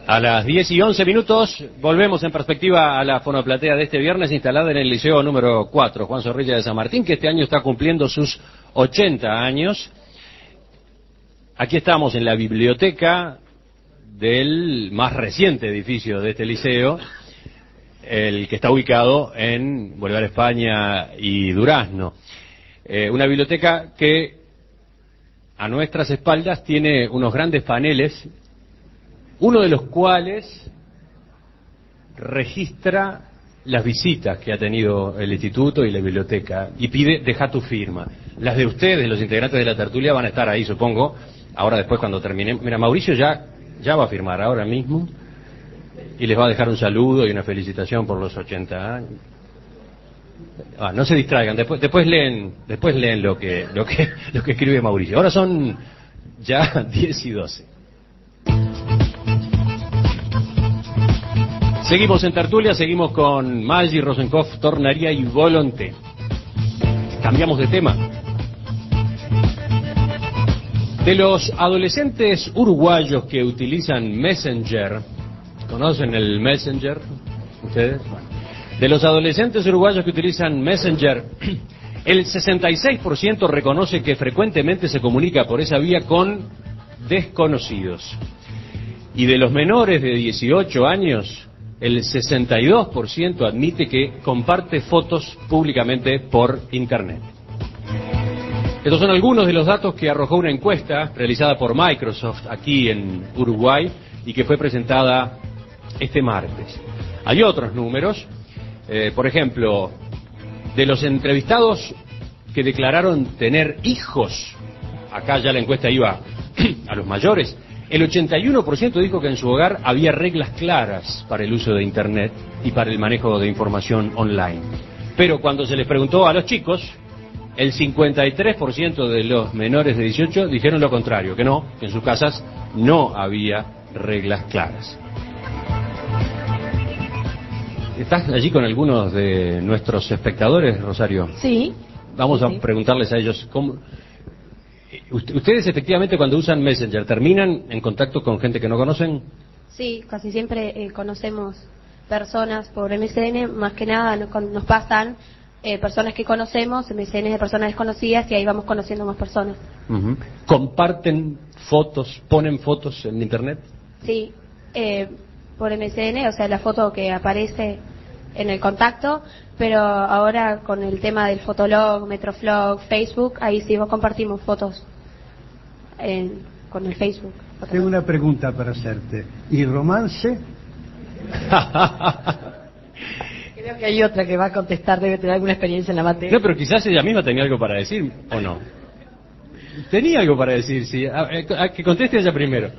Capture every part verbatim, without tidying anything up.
A las diez y once minutos volvemos en perspectiva a la fonoplatea de este viernes instalada en el Liceo número cuatro, Juan Zorrilla de San Martín, que este año está cumpliendo sus ochenta años. Aquí estamos en la biblioteca del más reciente edificio de este liceo, el que está ubicado en Bolívar España y Durazno. Eh, una biblioteca que a nuestras espaldas tiene unos grandes paneles, uno de los cuales registra las visitas que ha tenido el instituto y la biblioteca y pide deja tu firma. Las de ustedes, los integrantes de la tertulia, van a estar ahí, supongo, ahora después cuando terminemos. Mira, Mauricio ya, ya va a firmar ahora mismo y les va a dejar un saludo y una felicitación por los ochenta años. Ah, no se distraigan, después después leen después leen lo que lo que lo que escribe Mauricio. Ahora son ya diez y doce. Seguimos en tertulia, seguimos con Maggi, Rosenkopf, Tornaría y Volonté. Cambiamos de tema. De los adolescentes uruguayos que utilizan Messenger, ¿conocen el Messenger? ¿Ustedes? Bueno. De los adolescentes uruguayos que utilizan Messenger, el sesenta y seis por ciento reconoce que frecuentemente se comunica por esa vía con desconocidos. Y de los menores de dieciocho años, el sesenta y dos por ciento admite que comparte fotos públicamente por Internet. Estos son algunos de los datos que arrojó una encuesta realizada por Microsoft aquí en Uruguay y que fue presentada este martes. Hay otros números, eh, por ejemplo, de los entrevistados que declararon tener hijos, acá ya la encuesta iba a los mayores, el ochenta y uno por ciento dijo que en su hogar había reglas claras para el uso de Internet y para el manejo de información online. Pero cuando se les preguntó a los chicos, el cincuenta y tres por ciento de los menores de dieciocho dijeron lo contrario, que no, que en sus casas no había reglas claras. ¿Estás allí con algunos de nuestros espectadores, Rosario? Sí. Vamos a sí. preguntarles a ellos cómo... ¿Ustedes efectivamente cuando usan Messenger terminan en contacto con gente que no conocen? Sí, casi siempre eh, conocemos personas por M S N, más que nada nos, nos pasan eh, personas que conocemos, M S N de personas desconocidas y ahí vamos conociendo más personas. Uh-huh. ¿Comparten fotos, ponen fotos en Internet? Sí, eh, por M S N, o sea, la foto que aparece en el contacto, pero ahora con el tema del Fotolog, Metroflog, Facebook, ahí sí compartimos fotos en, con el Facebook. Tengo una pregunta para hacerte. ¿Y romance? Creo que hay otra que va a contestar, debe tener alguna experiencia en la materia. No, pero quizás ella misma tenía algo para decir, ¿o no? Tenía algo para decir, sí. A, a, que conteste ella primero.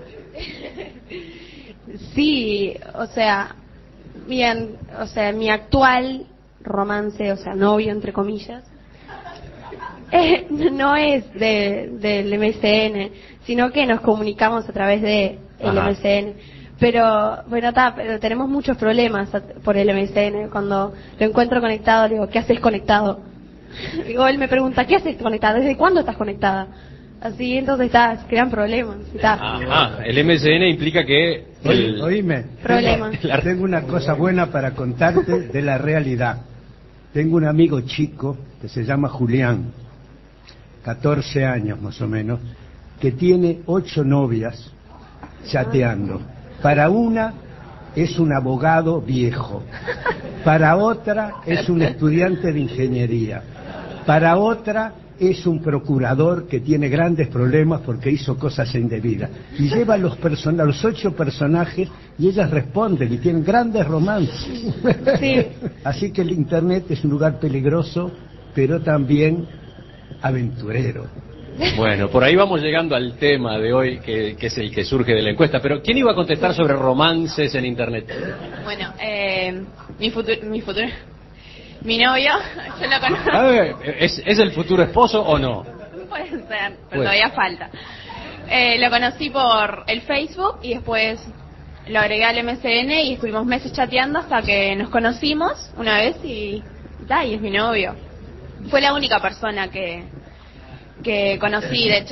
Sí, o sea, bien, o sea, mi actual romance, o sea, novio entre comillas, eh, no es de, del M S N, sino que nos comunicamos a través de el M S N. Pero, bueno, ta, pero tenemos muchos problemas por el M S N. Cuando lo encuentro conectado, le digo, ¿qué haces conectado? Digo, él me pregunta, ¿qué haces conectada? ¿Desde cuándo estás conectada? Así, entonces está, se crean problemas. Ah, el M S N implica que... El... Oíme, Problema. Tengo, tengo una cosa buena para contarte de la realidad. Tengo un amigo chico que se llama Julián, catorce años más o menos, que tiene ocho novias chateando. Para una es un abogado viejo, para otra es un estudiante de ingeniería, para otra es un procurador que tiene grandes problemas porque hizo cosas indebidas. Y lleva a los, person- a los ocho personajes y ellas responden y tienen grandes romances. Sí. Así que el Internet es un lugar peligroso, pero también aventurero. Bueno, por ahí vamos llegando al tema de hoy, que, que es el que surge de la encuesta. Pero, ¿quién iba a contestar sobre romances en Internet? Bueno, eh, mi futuro... Mi futuro... Mi novio, yo lo conozco. A ver, ¿es, ¿es el futuro esposo o no? Puede ser, pero Puede. todavía falta. Eh, lo conocí por el Facebook y después lo agregué al M S N y estuvimos meses chateando hasta que nos conocimos una vez y, y, y es mi novio. Fue la única persona que, que conocí de chat.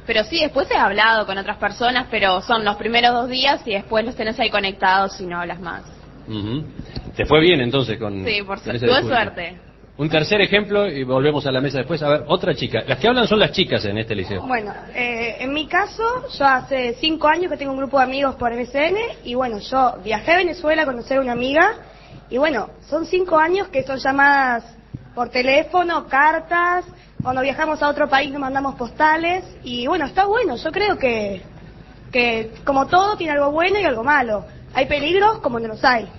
Pero sí, después he hablado con otras personas, pero son los primeros dos días y después los tenés ahí conectados y no hablas más. Uh-huh. ¿Te fue bien entonces con...? Sí, por con suerte. ese Tuve discurso? suerte. Un tercer ejemplo y volvemos a la mesa después. A ver, otra chica. Las que hablan son las chicas en este liceo. Bueno, eh, en mi caso, yo hace cinco años que tengo un grupo de amigos por M S N y bueno, yo viajé a Venezuela a conocer a una amiga y bueno, son cinco años que son llamadas por teléfono, cartas, cuando viajamos a otro país nos mandamos postales y bueno, está bueno, yo creo que, que como todo tiene algo bueno y algo malo. Hay peligros como no los hay.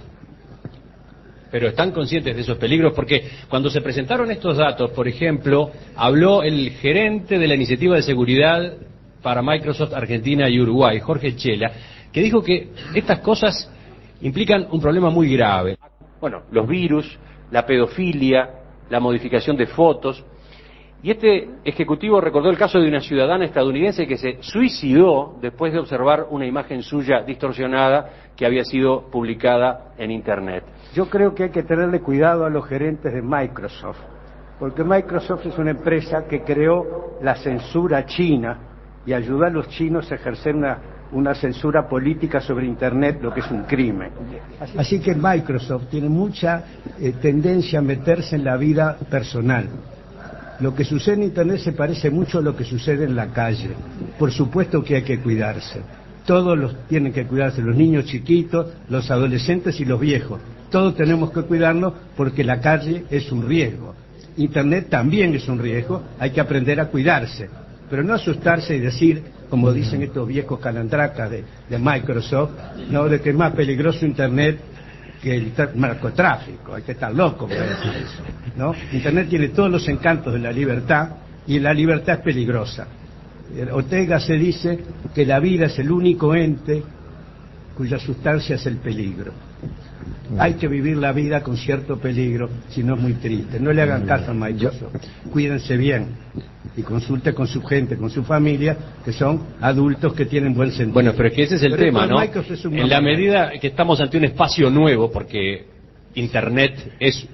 Pero están conscientes de esos peligros porque cuando se presentaron estos datos, por ejemplo, habló el gerente de la iniciativa de seguridad para Microsoft Argentina y Uruguay, Jorge Chela, que dijo que estas cosas implican un problema muy grave. Bueno, los virus, la pedofilia, la modificación de fotos. Y este ejecutivo recordó el caso de una ciudadana estadounidense que se suicidó después de observar una imagen suya distorsionada que había sido publicada en Internet. Yo creo que hay que tenerle cuidado a los gerentes de Microsoft, porque Microsoft es una empresa que creó la censura china y ayudó a los chinos a ejercer una, una censura política sobre Internet, lo que es un crimen. Así que Microsoft tiene mucha eh, tendencia a meterse en la vida personal. Lo que sucede en Internet se parece mucho a lo que sucede en la calle. Por supuesto que hay que cuidarse. Todos los tienen que cuidarse, los niños chiquitos, los adolescentes y los viejos. Todos tenemos que cuidarnos porque la calle es un riesgo. Internet también es un riesgo, hay que aprender a cuidarse. Pero no asustarse y decir, como dicen estos viejos calandracas de, de Microsoft, no, de que es más peligroso Internet que el narcotráfico. Hay que estar loco para decir eso, ¿no? Internet tiene todos los encantos de la libertad y la libertad es peligrosa. Ortega se dice que la vida es el único ente cuya sustancia es el peligro. Hay que vivir la vida con cierto peligro, si no es muy triste. No le hagan caso a Microsoft. Cuídense bien y consulte con su gente, con su familia, que son adultos que tienen buen sentido. Bueno, pero es que ese es el pero tema, ¿no? Es en la medida que estamos ante un espacio nuevo, porque Internet es,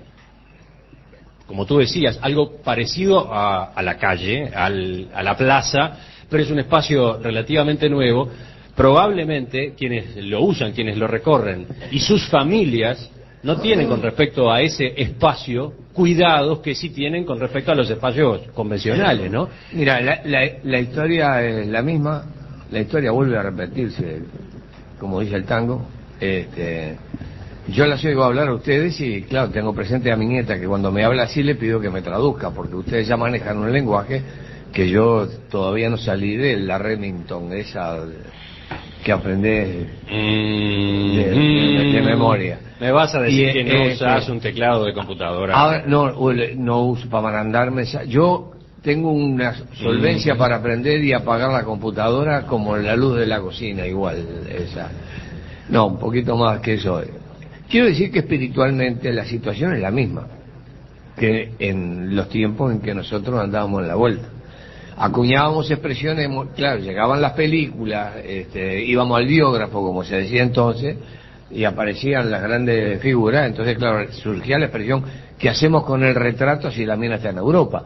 como tú decías, algo parecido a, a la calle, al, a la plaza, pero es un espacio relativamente nuevo. Probablemente quienes lo usan, quienes lo recorren y sus familias no tienen con respecto a ese espacio cuidados que sí tienen con respecto a los espacios convencionales, ¿no? Mira, la, la, la historia es la misma, la historia vuelve a repetirse, como dice el tango. Este, yo las oigo hablar a ustedes y claro, tengo presente a mi nieta que cuando me habla así le pido que me traduzca, porque ustedes ya manejan un lenguaje que yo todavía no salí de la Remington, esa que aprendés mm, de, de, de memoria. Me vas a decir y, que no eh, usas eh, un teclado de computadora. Ahora, no, no uso para mandarme. Yo tengo una solvencia mm. para aprender y apagar la computadora como la luz de la cocina, igual. Esa. No, un poquito más que eso. Quiero decir que espiritualmente la situación es la misma que en los tiempos en que nosotros andábamos en la vuelta. Acuñábamos expresiones, claro, llegaban las películas, este, íbamos al biógrafo, como se decía entonces, y aparecían las grandes figuras, entonces, claro, surgía la expresión, ¿qué hacemos con el retrato si la mina está en Europa?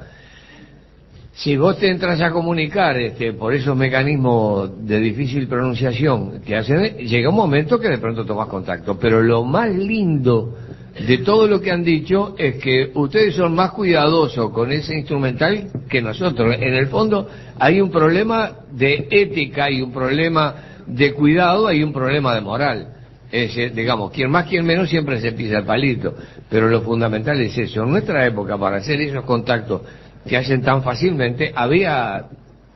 Si vos te entras a comunicar este, por esos mecanismos de difícil pronunciación que hacen, llega un momento que de pronto tomás contacto, pero lo más lindo de todo lo que han dicho es que ustedes son más cuidadosos con ese instrumental que nosotros. En el fondo hay un problema de ética, hay un problema de cuidado, hay un problema de moral. Es, digamos, quien más, quien menos siempre se pisa el palito, pero lo fundamental es eso. En nuestra época, para hacer esos contactos que hacen tan fácilmente, había,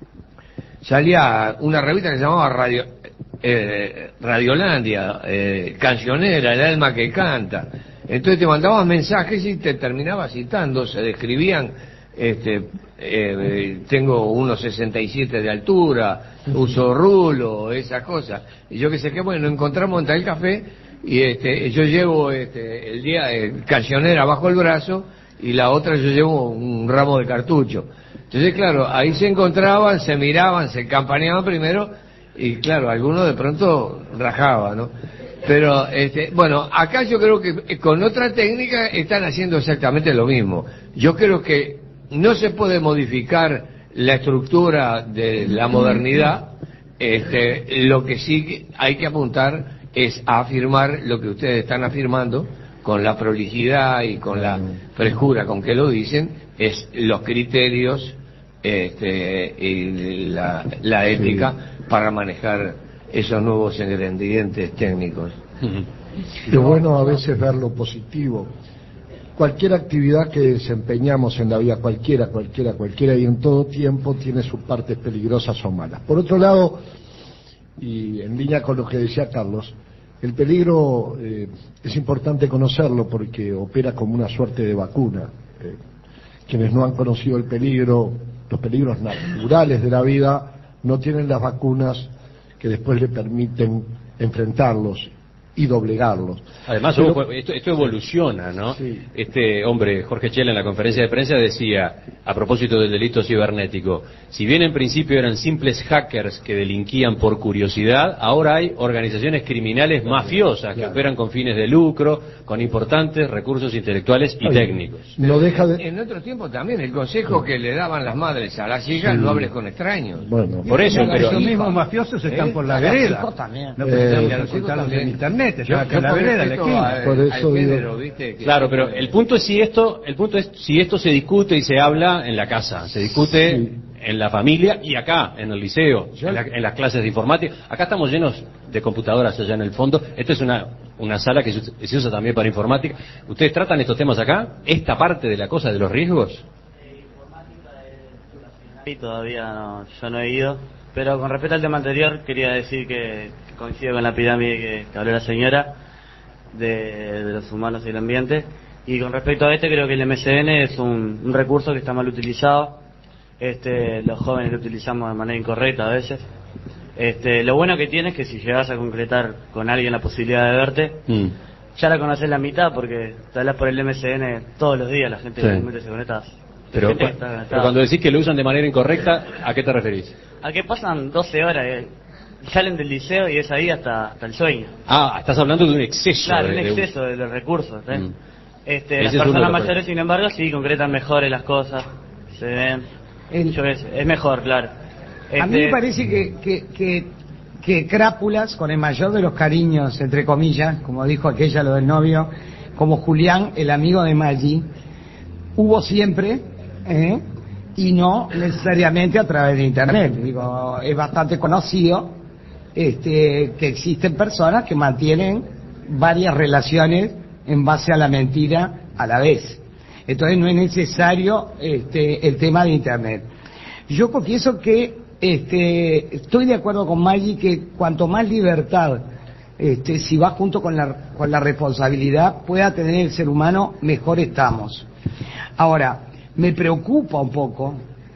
salía una revista que se llamaba Radio, eh, Radiolandia, eh, Cancionera, el alma que canta. Entonces te mandabas mensajes y te terminaba citando, se describían, este, eh, tengo uno sesenta y siete de altura, uso rulo, esas cosas. Y yo que sé qué, bueno, encontramos en tal café y este, yo llevo este, el día de Cancionera bajo el brazo y la otra yo llevo un ramo de cartucho. Entonces, claro, ahí se encontraban, se miraban, se campaneaban primero y, claro, algunos de pronto rajaban, ¿no? Pero, este, bueno, acá yo creo que con otra técnica están haciendo exactamente lo mismo. Yo creo que no se puede modificar la estructura de la modernidad. Este, lo que sí hay que apuntar es a afirmar lo que ustedes están afirmando con la prolijidad y con la frescura con que lo dicen, es los criterios este, y la, la ética sí. para manejar esos nuevos ingredientes técnicos. Es bueno a veces ver lo positivo. Cualquier actividad que desempeñamos en la vida, cualquiera, cualquiera, cualquiera, y en todo tiempo tiene sus partes peligrosas o malas. Por otro lado, y en línea con lo que decía Carlos, el peligro eh, es importante conocerlo porque opera como una suerte de vacuna. Eh, quienes no han conocido el peligro, los peligros naturales de la vida, no tienen las vacunas que después le permiten enfrentarlos y doblegarlos. Además, Pero, esto, esto evoluciona, ¿no? Sí. Este hombre, Jorge Chela, en la conferencia de prensa decía, a propósito del delito cibernético, si bien en principio eran simples hackers que delinquían por curiosidad, ahora hay organizaciones criminales mafiosas que claro. operan con fines de lucro, con importantes recursos intelectuales y Oye, técnicos. No deja de... En otro tiempo también, el consejo que le daban las madres a las hijas, sí. no hables con extraños. Bueno, por eso, pero... Los mismos mafiosos están ¿Eh? por la vereda. No precisamente contarlos en internet. Yo, yo la vereda, la esquina. Por eso género, ¿viste? Claro, pero el punto es si esto, el punto es si esto se discute y se habla en la casa, se discute sí. en la familia y acá, en el liceo, en, la, en las clases de informática. Acá estamos llenos de computadoras allá en el fondo. Esta es una, una sala que se usa también para informática. ¿Ustedes tratan estos temas acá? ¿Esta parte de la cosa de los riesgos? Eh, informática de todavía no, yo no he ido. Pero con respecto al tema anterior, quería decir que coincido con la pirámide que, que habló la señora de, de los humanos y el ambiente. Y con respecto a este, creo que el M S N es un, un recurso que está mal utilizado. Este, los jóvenes lo utilizamos de manera incorrecta a veces. Este, lo bueno que tiene es que si llegas a concretar con alguien la posibilidad de verte, mm. ya la conoces la mitad porque te hablas por el M S N todos los días, la gente sí. realmente se conecta. Pero, cu pero cuando decís que lo usan de manera incorrecta, ¿a qué te referís? A que pasan doce horas, eh, salen del liceo y es ahí hasta, hasta el sueño. Ah, estás hablando de un exceso. Claro, de, un exceso de, de los recursos. ¿eh? Mm. Este, las personas mayores, sin embargo, sí concretan mejores las cosas, se ven. El, Yo es, es mejor, claro. Este, a mí me parece que, que, que, que Crápulas, con el mayor de los cariños, entre comillas, como dijo aquella lo del novio, como Julián, el amigo de Maggi, hubo siempre... ¿eh? y no necesariamente a través de internet. Digo, es bastante conocido este, que existen personas que mantienen varias relaciones en base a la mentira a la vez. Entonces no es necesario este, el tema de internet. Yo confieso que este, estoy de acuerdo con Maggi que cuanto más libertad, este, si va junto con la, con la responsabilidad, pueda tener el ser humano, mejor estamos. Ahora, me preocupa un poco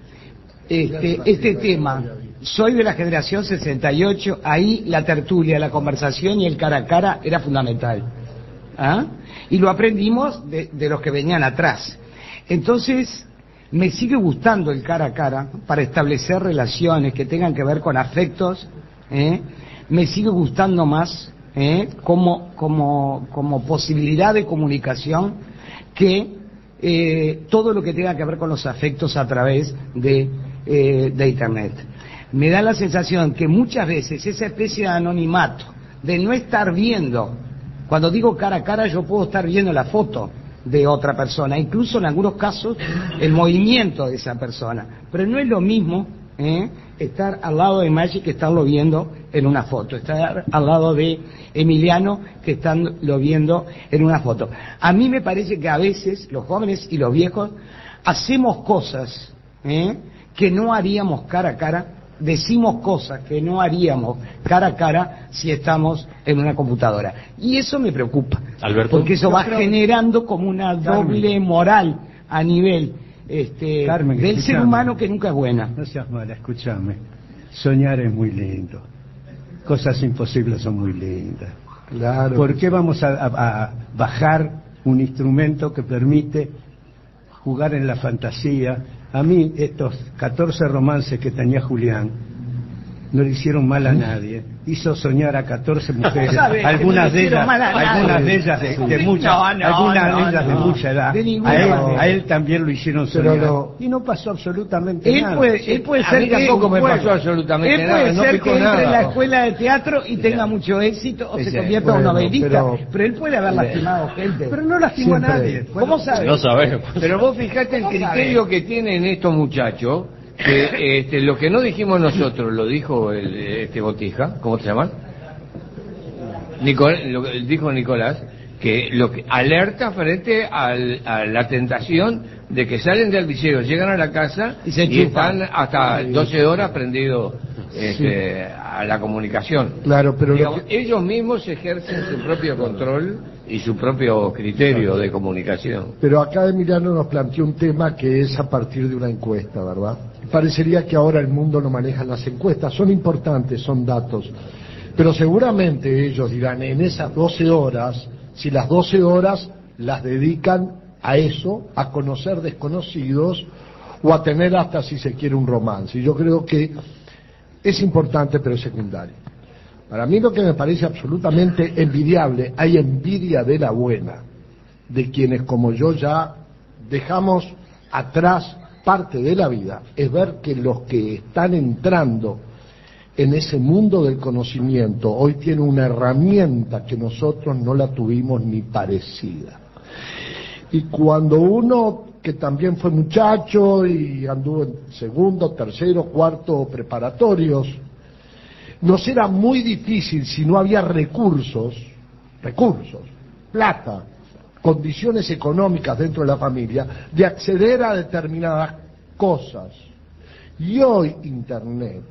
este, este tema. Soy de la generación sesenta y ocho, ahí la tertulia, la conversación y el cara a cara era fundamental. ¿Ah? Y lo aprendimos de, de los que venían atrás. Entonces, me sigue gustando el cara a cara para establecer relaciones que tengan que ver con afectos. ¿eh? Me sigue gustando más ¿eh? como, como, como posibilidad de comunicación que Eh, todo lo que tenga que ver con los afectos a través de, eh, de internet. Me da la sensación que muchas veces esa especie de anonimato, de no estar viendo, cuando digo cara a cara yo puedo estar viendo la foto de otra persona, incluso en algunos casos el movimiento de esa persona, pero no es lo mismo ¿eh? estar al lado de Maggi que estarlo viendo en una foto, estar al lado de Emiliano que estarlo viendo en una foto. A mí me parece que a veces los jóvenes y los viejos hacemos cosas ¿eh? que no haríamos cara a cara, decimos cosas que no haríamos cara a cara si estamos en una computadora. Y eso me preocupa, Alberto, porque eso va generando como una doble moral a nivel Este, Carmen, del escuchame. ser humano que nunca es buena. No seas mala, escúchame. Soñar es muy lindo. Cosas imposibles son muy lindas. Claro. ¿Por qué vamos a, a, a bajar un instrumento que permite jugar en la fantasía? A mí, estos catorce romances que tenía Julián, no le hicieron mal a nadie. Hizo soñar a catorce mujeres, ¿Sabe? algunas Que no le de hicieron ellas, mal a nadie. algunas de ellas de, de mucha, No, no, algunas no, de ellas de no. mucha edad. De ninguna a, él, manera. a él también lo hicieron Pero soñar. no. Y no pasó absolutamente Él nada. puede, él puede A ser mí que tampoco me bueno, pasó absolutamente él nada, puede no ser picó que entre nada. en la escuela de teatro y tenga mucho éxito o se Ese, convierta en bueno, novelista, pero- pero, él puede haber lastimado gente. Pero no lastimó a Siempre. nadie. ¿Cómo sabe? No sabemos. Pero vos fijate el ¿Cómo criterio sabe? que tienen estos muchachos, que este, lo que no dijimos nosotros, lo dijo el, este Botija, ¿cómo se llama? Nicol, lo que dijo Nicolás, que lo que alerta frente al, a la tentación de que salen del liceo, llegan a la casa Y se y enchufan. están hasta doce horas prendidos este, a la comunicación. Claro, pero lo Digamos, que- ellos mismos ejercen su propio control y su propio criterio de comunicación. Pero acá Emiliano nos planteó un tema que es a partir de una encuesta, ¿verdad? Parecería que ahora el mundo lo manejan las encuestas, son importantes, son datos, pero seguramente ellos dirán, en esas doce horas, si las doce horas las dedican a eso, a conocer desconocidos o a tener hasta, si se quiere, un romance. Y yo creo que es importante, pero es secundario. Para mí lo que me parece absolutamente envidiable, hay envidia de la buena, de quienes como yo ya dejamos atrás parte de la vida, es ver que los que están entrando en ese mundo del conocimiento hoy tienen una herramienta que nosotros no la tuvimos ni parecida. Y cuando uno que también fue muchacho y anduvo en segundo, tercero, cuarto preparatorios, nos era muy difícil si no había recursos, recursos, plata, condiciones económicas dentro de la familia, de acceder a determinadas cosas. Y hoy Internet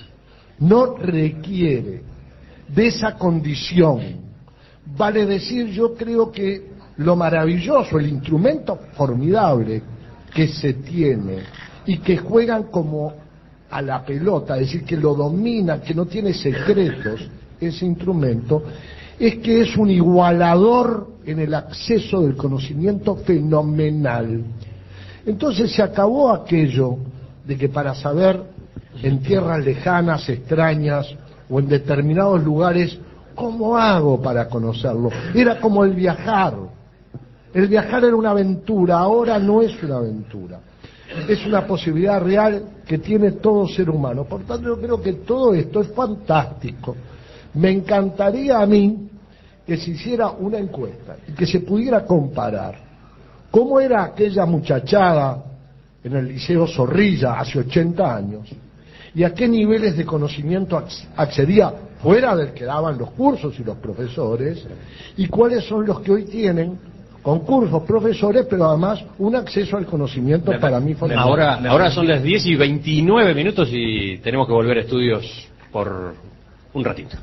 no requiere de esa condición. Vale decir, yo creo que lo maravilloso, el instrumento formidable que se tiene y que juegan como a la pelota, es decir, que lo dominan, que no tiene secretos, ese instrumento, es que es un igualador en el acceso del conocimiento fenomenal. Entonces se acabó aquello de que para saber en tierras lejanas, extrañas o en determinados lugares, ¿cómo hago para conocerlo? Era como el viajar. El viajar era una aventura, ahora no es una aventura. Es una posibilidad real que tiene todo ser humano. Por tanto, yo creo que todo esto es fantástico. Me encantaría a mí que se hiciera una encuesta y que se pudiera comparar cómo era aquella muchachada en el Liceo Zorrilla hace ochenta años y a qué niveles de conocimiento accedía fuera del que daban los cursos y los profesores, y cuáles son los que hoy tienen concursos, profesores, pero además un acceso al conocimiento para mí fundamental. Ahora, ahora son las diez y veintinueve minutos y tenemos que volver a estudios por un ratito.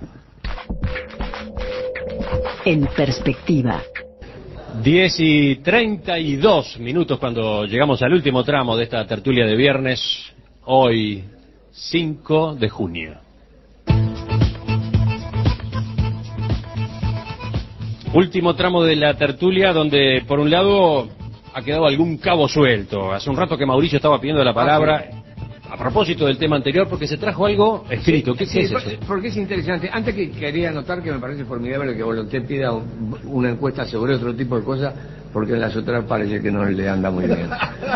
En perspectiva. diez y treinta y dos minutos cuando llegamos al último tramo de esta tertulia de viernes, hoy cinco de junio. Último tramo de la tertulia donde por un lado ha quedado algún cabo suelto. Hace un rato que Mauricio estaba pidiendo la palabra a propósito del tema anterior porque se trajo algo escrito. ¿Qué, Sí, qué es por- eso? porque es interesante. Antes que quería anotar que me parece formidable que Volonté pida un- una encuesta sobre otro tipo de cosas, porque en las otras parece que no le anda muy bien.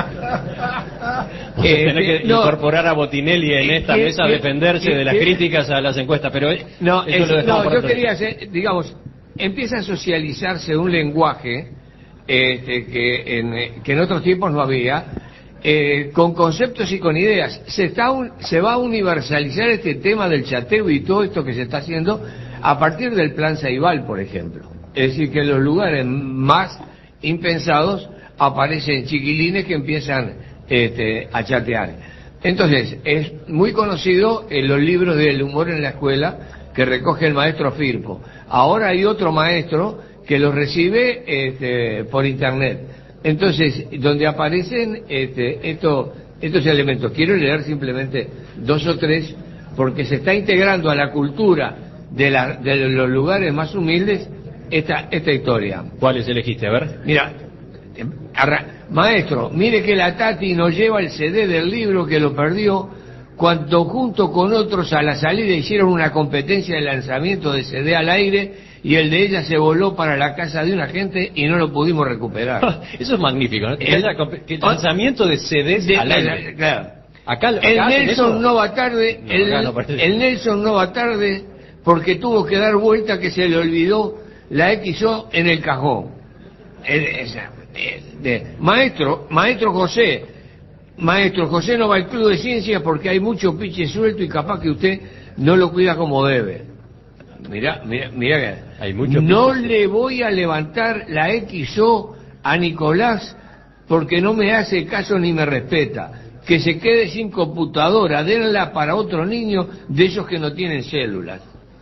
Vos tenés que Eh, no, incorporar a Botinelli en esta que- mesa a que- defenderse que- de las que- críticas a las encuestas, pero eh, No, eso es- lo dejamos no, para yo otro quería día. hacer, digamos, empieza a socializarse un lenguaje este, que, en, eh, que en otros tiempos no había, eh, con conceptos y con ideas. Se, está un- se va a universalizar este tema del chateo y todo esto que se está haciendo a partir del Plan Ceibal, por ejemplo. Es decir, que en los lugares más impensados aparecen chiquilines que empiezan este, a chatear. Entonces, es muy conocido en los libros del humor en la escuela que recoge el maestro Firpo. Ahora hay otro maestro que los recibe este, por internet. Entonces, donde aparecen este, esto, estos elementos, quiero leer simplemente dos o tres, porque se está integrando a la cultura de, la, de los lugares más humildes esta, esta historia. ¿Cuáles elegiste? A ver. Mira, arra- maestro, mire que la Tati nos lleva el C D del libro que lo perdió cuando junto con otros a la salida hicieron una competencia de lanzamiento de C D al aire y el de ella se voló para la casa de un agente y no lo pudimos recuperar. Eso es magnífico, ¿no? Que, El, haya, que el lanzamiento de C Ds de, al aire. de, claro. Acá, acá el hacen Nelson eso. no va tarde, No, el, acá no parece. el Nelson no va tarde porque tuvo que dar vuelta que se le olvidó la X O en el cajón. El, esa, de, de, maestro, maestro José, maestro José no va al club de ciencias porque hay mucho piche suelto y capaz que usted no lo cuida como debe. Mirá, mirá, mirá que hay mucho no piche. le voy a levantar la X O a Nicolás porque no me hace caso ni me respeta. Que se quede sin computadora, denla para otro niño de esos que no tienen células.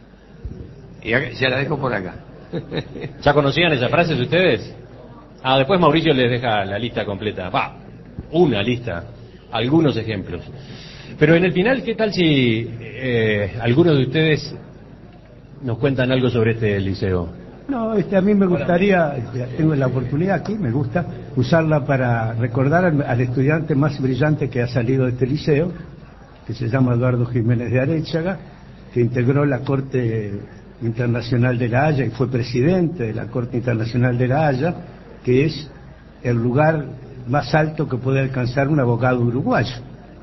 Y acá, se la dejo por acá. ¿Ya conocían esas frases ustedes? Ah, después Mauricio les deja la lista completa. Va, una lista, algunos ejemplos. Pero en el final, ¿qué tal si eh, algunos de ustedes nos cuentan algo sobre este liceo? No, este, a mí me gustaría, tengo la oportunidad aquí, me gusta usarla para recordar al, al estudiante más brillante que ha salido de este liceo, que se llama Eduardo Jiménez de Aréchaga, que integró la Corte Internacional de la Haya y fue presidente de la Corte Internacional de la Haya, que es el lugar más alto que puede alcanzar un abogado uruguayo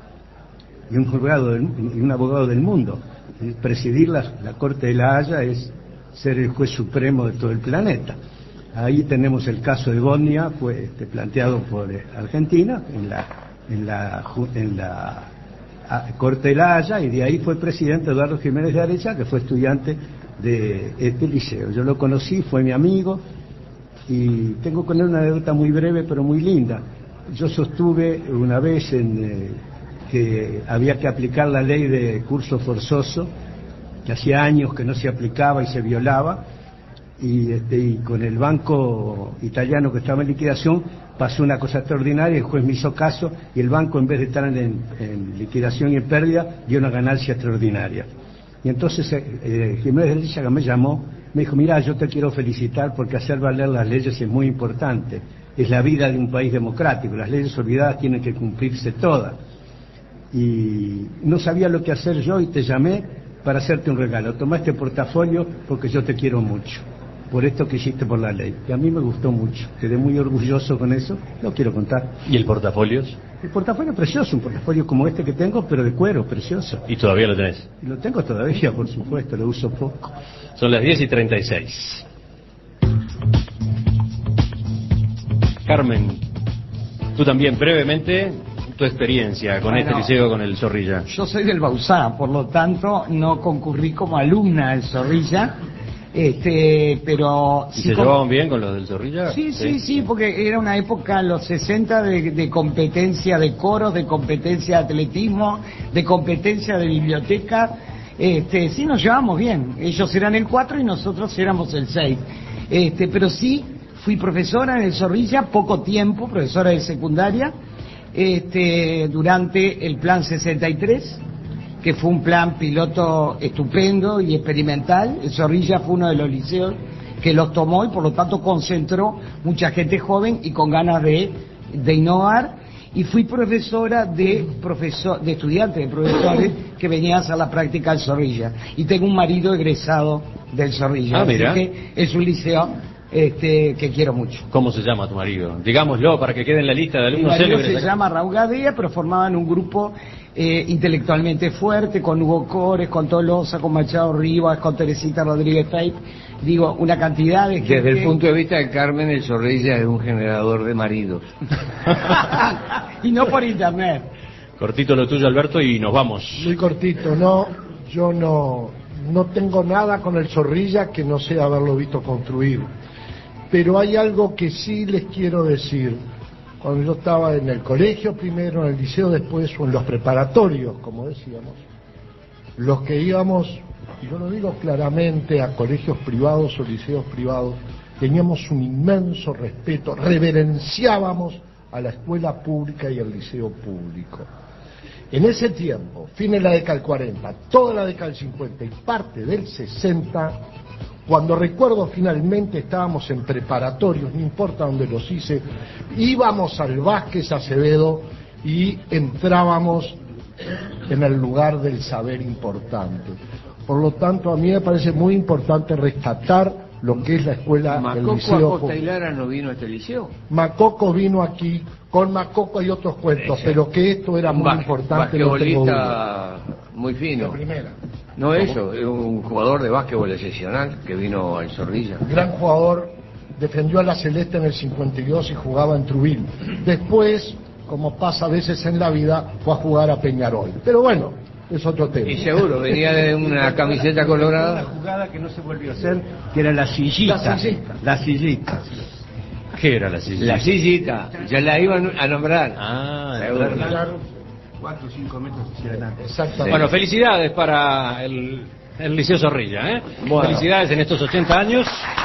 y un abogado del, y un abogado del mundo. Presidir la, la Corte de la Haya es ser el juez supremo de todo el planeta. Ahí tenemos el caso de Bosnia, fue este, planteado por eh, Argentina en la en la en la a, Corte de la Haya, y de ahí fue presidente Eduardo Jiménez de Arecha, que fue estudiante de este liceo. Yo lo conocí, fue mi amigo, y tengo con él una anécdota muy breve pero muy linda. Yo sostuve una vez en, eh, que había que aplicar la ley de curso forzoso, que hacía años que no se aplicaba y se violaba, y, este, y con el banco italiano que estaba en liquidación pasó una cosa extraordinaria. El juez me hizo caso y el banco, en vez de estar en, en liquidación y en pérdida, dio una ganancia extraordinaria. Y entonces eh, Jiménez de Aréchaga me llamó, me dijo: mira, yo te quiero felicitar porque hacer valer las leyes es muy importante, es la vida de un país democrático, las leyes olvidadas tienen que cumplirse todas. Y no sabía lo que hacer yo y te llamé para hacerte un regalo. Tomá este portafolio porque yo te quiero mucho, por esto que hiciste por la ley. Y a mí me gustó mucho, quedé muy orgulloso con eso, lo quiero contar. ¿Y el portafolios? El portafolio precioso, un portafolio como este que tengo, pero de cuero, precioso. ¿Y todavía lo tenés? Y lo tengo todavía, por supuesto, lo uso poco. Son las diez y treinta y seis. Carmen, tú también, brevemente, tu experiencia con Bueno, este liceo, con el Zorrilla. Yo soy del Bauzá, por lo tanto no concurrí como alumna del Zorrilla, este, pero... ¿Y sí se con... llevaban bien con los del Zorrilla? Sí, sí, sí, porque era una época, los sesenta, de, de competencia de coros, de competencia de atletismo, de competencia de biblioteca. Este, sí nos llevamos bien, ellos eran el cuatro y nosotros éramos el seis. Este, pero sí, fui profesora en el Zorrilla, poco tiempo, profesora de secundaria, este, durante el plan sesenta y tres, que fue un plan piloto estupendo y experimental. El Zorrilla fue uno de los liceos que los tomó y por lo tanto concentró mucha gente joven y con ganas de, de innovar. Y fui profesora de profesor, de estudiantes, de profesores que venían a hacer la práctica del Zorrilla. Y tengo un marido egresado del Zorrilla. Ah, mira. Así que es un liceo este, que quiero mucho. ¿Cómo se llama tu marido? Digámoslo para que quede en la lista de Mi alumnos marido célebres. se llama Raúl Gadea, pero formaban un grupo eh, intelectualmente fuerte, con Hugo Cores, con Tolosa, con Machado Rivas, con Teresita Rodríguez Taip. Digo, una cantidad de gente... Desde el punto de vista de Carmen, el Zorrilla es un generador de maridos. Y no por internet. Cortito lo tuyo, Alberto, y nos vamos. Muy cortito, no, yo no, no tengo nada con el Zorrilla que no sea haberlo visto construir. Pero hay algo que sí les quiero decir. Cuando yo estaba en el colegio primero, en el liceo después, o en los preparatorios, como decíamos, los que íbamos, y yo lo digo claramente, a colegios privados o liceos privados, teníamos un inmenso respeto, reverenciábamos a la escuela pública y al liceo público. En ese tiempo, fin de la década del cuarenta, toda la década del cincuenta y parte del sesenta, cuando recuerdo finalmente estábamos en preparatorios, no importa dónde los hice, íbamos al Vázquez Acevedo y entrábamos en el lugar del saber importante. Por lo tanto, a mí me parece muy importante rescatar lo que es la escuela del ¿Macoco liceo. Acosta y Lara no vino a este liceo? Macoco vino aquí, con Macoco hay otros cuentos, Ese. pero que esto era Un muy bas- importante. No tengo duda. basquetbolista muy fino. De primera. No eso, es un jugador de básquetbol excepcional que vino al Zorrilla. Gran jugador, defendió a la Celeste en el cincuenta y dos y jugaba en Trujillo. Después, como pasa a veces en la vida, fue a jugar a Peñarol. Pero bueno, es otro tema. Y seguro, venía de una camiseta colorada. Una jugada que no se volvió a hacer, que era la sillita. La sillita. La sillita. ¿Qué era la silla? La sillita, ya la iban a nombrar. Ah, Seguro. Claro. Cuatro o cinco metros hacia adelante. Exactamente. Bueno, felicidades para el, el Liceo Zorrilla, ¿eh? Bueno. Felicidades en estos ochenta años.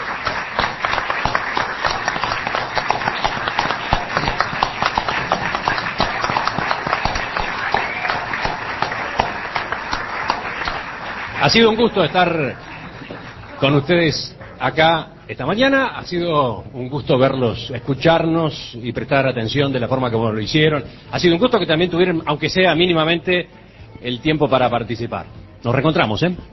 Ha sido un gusto estar con ustedes acá esta mañana. Ha sido un gusto verlos, escucharnos y prestar atención de la forma como lo hicieron. Ha sido un gusto que también tuvieran, aunque sea mínimamente, el tiempo para participar. Nos reencontramos, ¿eh?